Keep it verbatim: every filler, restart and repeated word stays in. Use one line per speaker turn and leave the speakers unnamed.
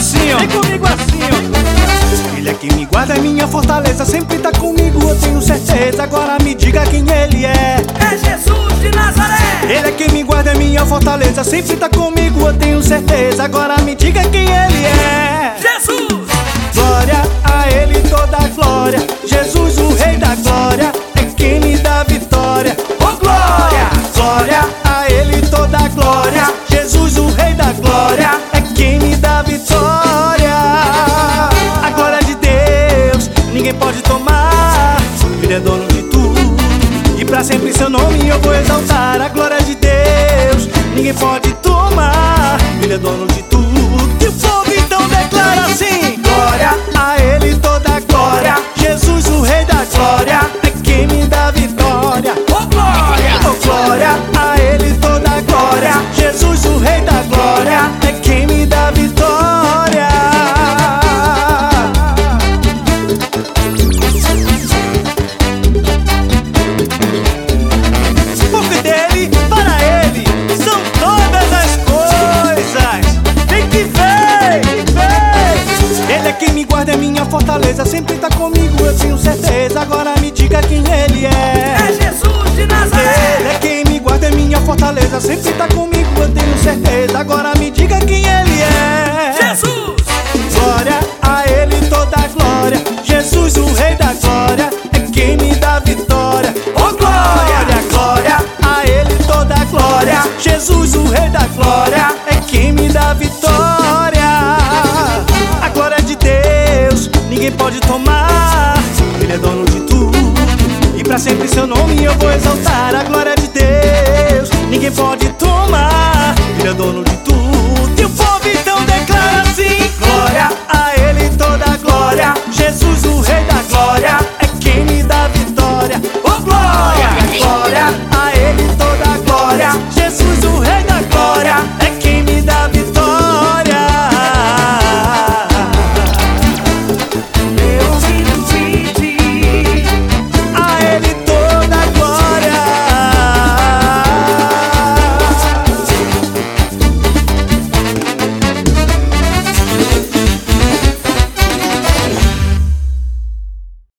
assim, ó. Vem comigo assim, ó. Ele é quem me guarda, é minha fortaleza, sempre tá comigo, eu tenho certeza. Agora me diga quem ele é.
É Jesus de Nazaré.
Ele é quem me guarda, é minha fortaleza, sempre tá comigo, eu tenho certeza. Agora me diga quem ele é.
Jesus.
Glória a ele, toda a glória. Jesus, o rei da glória, é quem me dá vitória.
Oh glória.
Glória a ele, toda a glória. Jesus, o rei da glória, é quem me dá vitória. A glória de Deus ninguém pode tomar. Ele é dono de tudo e pra sempre seu nome eu vou exaltar. A glória de Deus ninguém pode tomar. Ele é dono de tudo. E o povo então declara assim: glória a ele, toda a glória. Jesus, o rei da glória, é quem me dá vitória.
Oh glória.
Oh glória a ele, toda a glória. Jesus, o rei da glória, é quem me dá vitória. Porque dele, para ele, são todas as coisas. Vem que vem, vem. Ele é quem me guarda, é minha fortaleza, sempre tá comigo, eu tenho certeza. Agora me diga quem ele é.
É Jesus de Nazaré.
Ele é quem me guarda, é minha fortaleza, sempre tá comigo, eu tenho certeza. Agora me diga quem ele é.
Jesus.
Glória a ele, toda a glória. Jesus, o rei da glória, é quem me dá vitória.
Oh glória.
Glória a ele, toda a glória. Jesus, o rei da glória, é quem me dá vitória. A glória de Deus ninguém pode tomar. Ele é dono de tudo e pra sempre seu nome eu vou exaltar. A glória